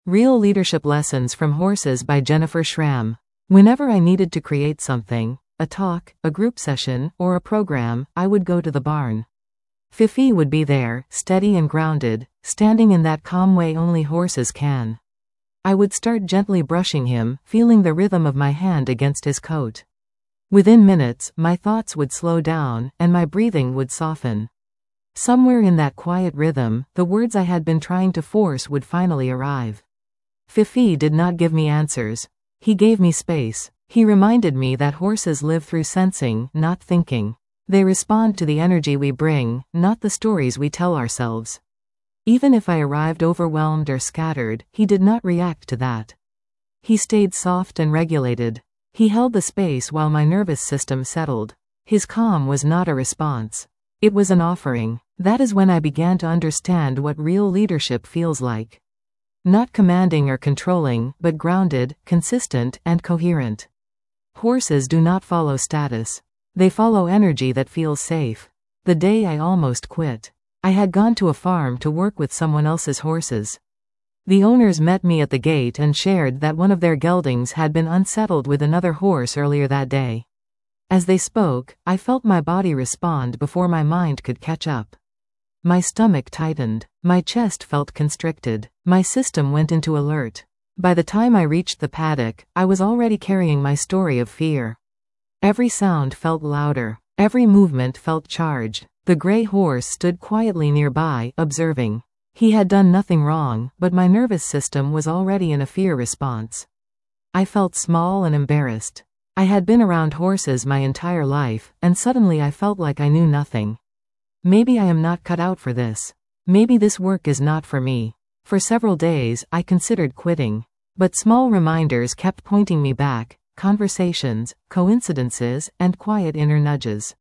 Real Leadership Lessons from Horses by Jennifer Schramm. Whenever I needed to create something, a talk, a group session, or a program, I would go to the barn. Fifi would be there, steady and grounded, standing in that calm way only horses can. I would start gently brushing him, feeling the rhythm of my hand against his coat. Within minutes, my thoughts would slow down, and my breathing would soften. Somewhere in that quiet rhythm, the words I had been trying to force would finally arrive. Fifi did not give me answers. He gave me space. He reminded me that horses live through sensing, not thinking. They respond to the energy we bring, not the stories we tell ourselves. Even if I arrived overwhelmed or scattered, he did not react to that. He stayed soft and regulated. He held the space while my nervous system settled. His calm was not a response. It was an offering. That is when I began to understand what real leadership feels like. Not commanding or controlling, but grounded, consistent, and coherent. Horses do not follow status. They follow energy that feels safe. The day I almost quit, I had gone to a farm to work with someone else's horses. The owners met me at the gate and shared that one of their geldings had been unsettled with another horse earlier that day. As they spoke, I felt my body respond before my mind could catch up. My stomach tightened. My chest felt constricted. My system went into alert. By the time I reached the paddock, I was already carrying my story of fear. Every sound felt louder. Every movement felt charged. The gray horse stood quietly nearby, observing. He had done nothing wrong, but my nervous system was already in a fear response. I felt small and embarrassed. I had been around horses my entire life, and suddenly I felt like I knew nothing. Maybe I am not cut out for this. Maybe this work is not for me. For several days, I considered quitting. But small reminders kept pointing me back, conversations, coincidences, and quiet inner nudges.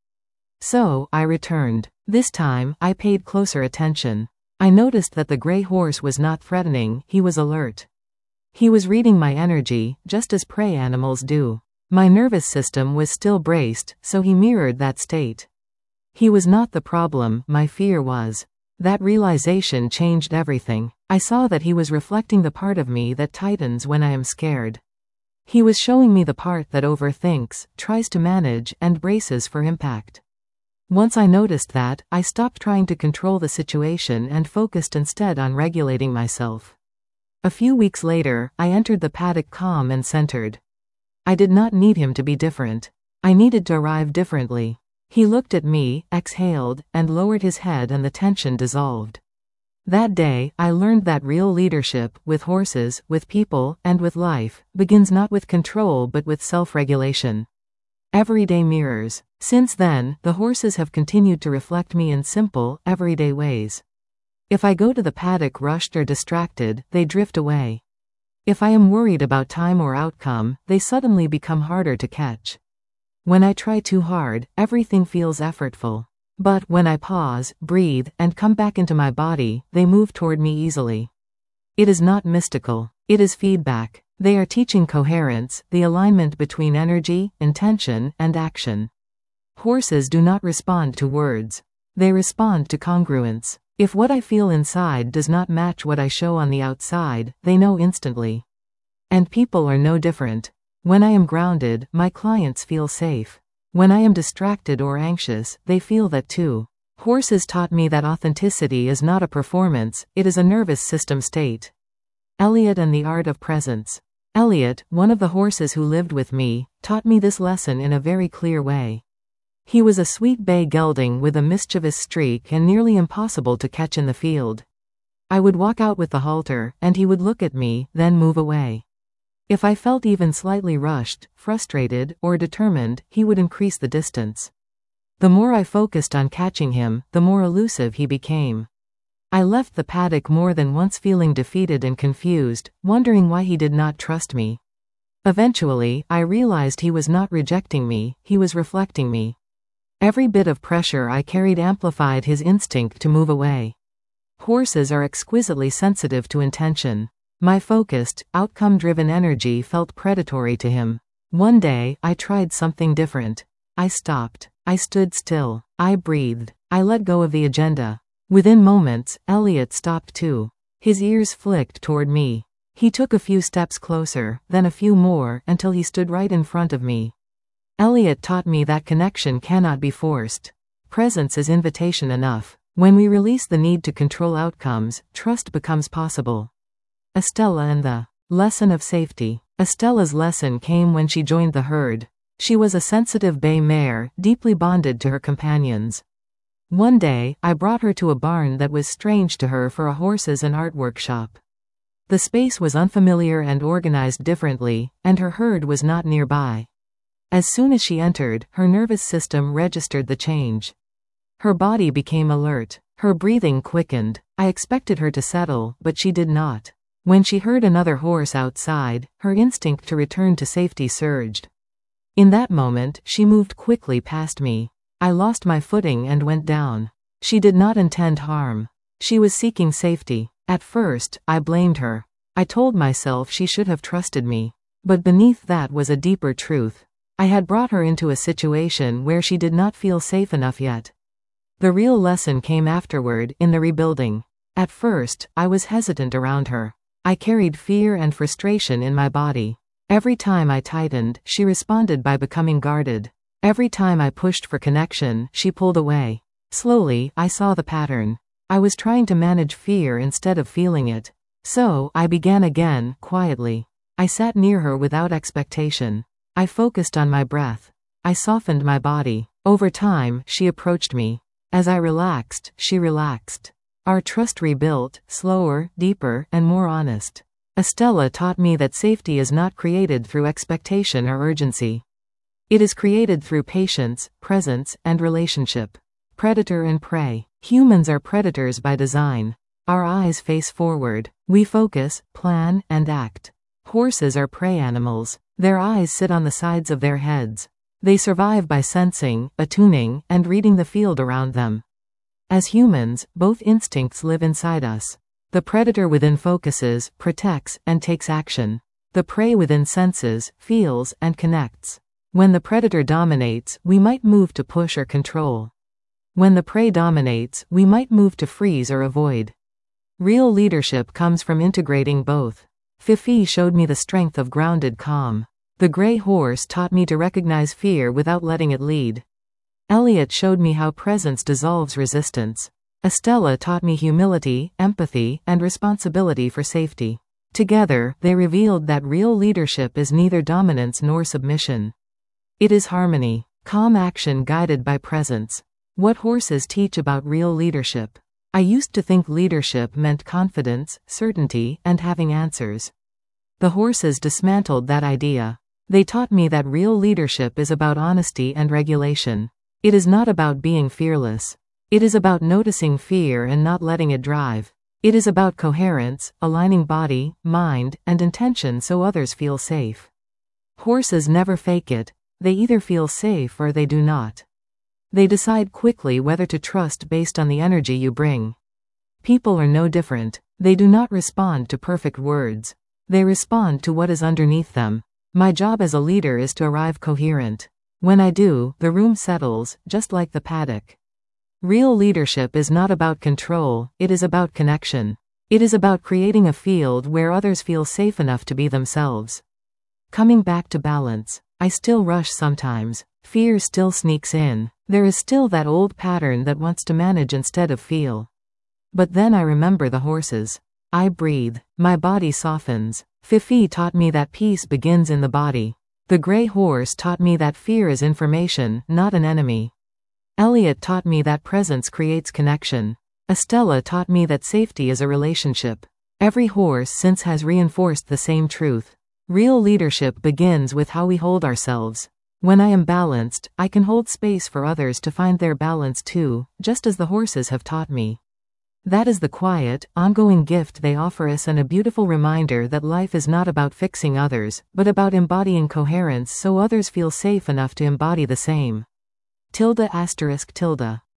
So, I returned. This time, I paid closer attention. I noticed that the gray horse was not threatening, he was alert. He was reading my energy, just as prey animals do. My nervous system was still braced, so he mirrored that state. He was not the problem, my fear was. That realization changed everything. I saw that he was reflecting the part of me that tightens when I am scared. He was showing me the part that overthinks, tries to manage, and braces for impact. Once I noticed that, I stopped trying to control the situation and focused instead on regulating myself. A few weeks later, I entered the paddock calm and centered. I did not need him to be different. I needed to arrive differently. He looked at me, exhaled, and lowered his head, and the tension dissolved. That day, I learned that real leadership, with horses, with people, and with life, begins not with control but with self-regulation. Everyday mirrors. Since then, the horses have continued to reflect me in simple, everyday ways. If I go to the paddock rushed or distracted, they drift away. If I am worried about time or outcome, they suddenly become harder to catch. When I try too hard, everything feels effortful. But when I pause, breathe, and come back into my body, they move toward me easily. It is not mystical. It is feedback. They are teaching coherence, the alignment between energy, intention, and action. Horses do not respond to words. They respond to congruence. If what I feel inside does not match what I show on the outside, they know instantly. And people are no different. When I am grounded, my clients feel safe. When I am distracted or anxious, they feel that too. Horses taught me that authenticity is not a performance, it is a nervous system state. Elliot and the Art of Presence. Elliot, one of the horses who lived with me, taught me this lesson in a very clear way. He was a sweet bay gelding with a mischievous streak and nearly impossible to catch in the field. I would walk out with the halter, and he would look at me, then move away. If I felt even slightly rushed, frustrated, or determined, he would increase the distance. The more I focused on catching him, the more elusive he became. I left the paddock more than once feeling defeated and confused, wondering why he did not trust me. Eventually, I realized he was not rejecting me, he was reflecting me. Every bit of pressure I carried amplified his instinct to move away. Horses are exquisitely sensitive to intention. My focused, outcome-driven energy felt predatory to him. One day, I tried something different. I stopped. I stood still. I breathed. I let go of the agenda. Within moments, Elliot stopped too. His ears flicked toward me. He took a few steps closer, then a few more, until he stood right in front of me. Elliot taught me that connection cannot be forced. Presence is invitation enough. When we release the need to control outcomes, trust becomes possible. Estella and the lesson of safety. Estella's lesson came when she joined the herd. She was a sensitive bay mare, deeply bonded to her companions. One day, I brought her to a barn that was strange to her for a horses and art workshop. The space was unfamiliar and organized differently, and her herd was not nearby. As soon as she entered, her nervous system registered the change. Her body became alert. Her breathing quickened. I expected her to settle, but she did not. When she heard another horse outside, her instinct to return to safety surged. In that moment, she moved quickly past me. I lost my footing and went down. She did not intend harm. She was seeking safety. At first, I blamed her. I told myself she should have trusted me. But beneath that was a deeper truth. I had brought her into a situation where she did not feel safe enough yet. The real lesson came afterward, in the rebuilding. At first, I was hesitant around her. I carried fear and frustration in my body. Every time I tightened, she responded by becoming guarded. Every time I pushed for connection, she pulled away. Slowly, I saw the pattern. I was trying to manage fear instead of feeling it. So, I began again, quietly. I sat near her without expectation. I focused on my breath. I softened my body. Over time, she approached me. As I relaxed, she relaxed. Our trust rebuilt, slower, deeper, and more honest. Estella taught me that safety is not created through expectation or urgency. It is created through patience, presence, and relationship. Predator and prey. Humans are predators by design. Our eyes face forward. We focus, plan, and act. Horses are prey animals. Their eyes sit on the sides of their heads. They survive by sensing, attuning, and reading the field around them. As humans, both instincts live inside us. The predator within focuses, protects, and takes action. The prey within senses, feels, and connects. When the predator dominates, we might move to push or control. When the prey dominates, we might move to freeze or avoid. Real leadership comes from integrating both. Fifi showed me the strength of grounded calm. The gray horse taught me to recognize fear without letting it lead. Elliot showed me how presence dissolves resistance. Estella taught me humility, empathy, and responsibility for safety. Together, they revealed that real leadership is neither dominance nor submission. It is harmony, calm action guided by presence. What horses teach about real leadership. I used to think leadership meant confidence, certainty, and having answers. The horses dismantled that idea. They taught me that real leadership is about honesty and regulation. It is not about being fearless. It is about noticing fear and not letting it drive. It is about coherence, aligning body, mind, and intention so others feel safe. Horses never fake it. They either feel safe or they do not. They decide quickly whether to trust based on the energy you bring. People are no different. They do not respond to perfect words. They respond to what is underneath them. My job as a leader is to arrive coherent. When I do, the room settles, just like the paddock. Real leadership is not about control, it is about connection. It is about creating a field where others feel safe enough to be themselves. Coming back to balance. I still rush sometimes. Fear still sneaks in. There is still that old pattern that wants to manage instead of feel. But then I remember the horses. I breathe. My body softens. Fifi taught me that peace begins in the body. The gray horse taught me that fear is information, not an enemy. Elliot taught me that presence creates connection. Estella taught me that safety is a relationship. Every horse since has reinforced the same truth. Real leadership begins with how we hold ourselves. When I am balanced, I can hold space for others to find their balance too, just as the horses have taught me. That is the quiet, ongoing gift they offer us, and a beautiful reminder that life is not about fixing others, but about embodying coherence so others feel safe enough to embody the same. ***.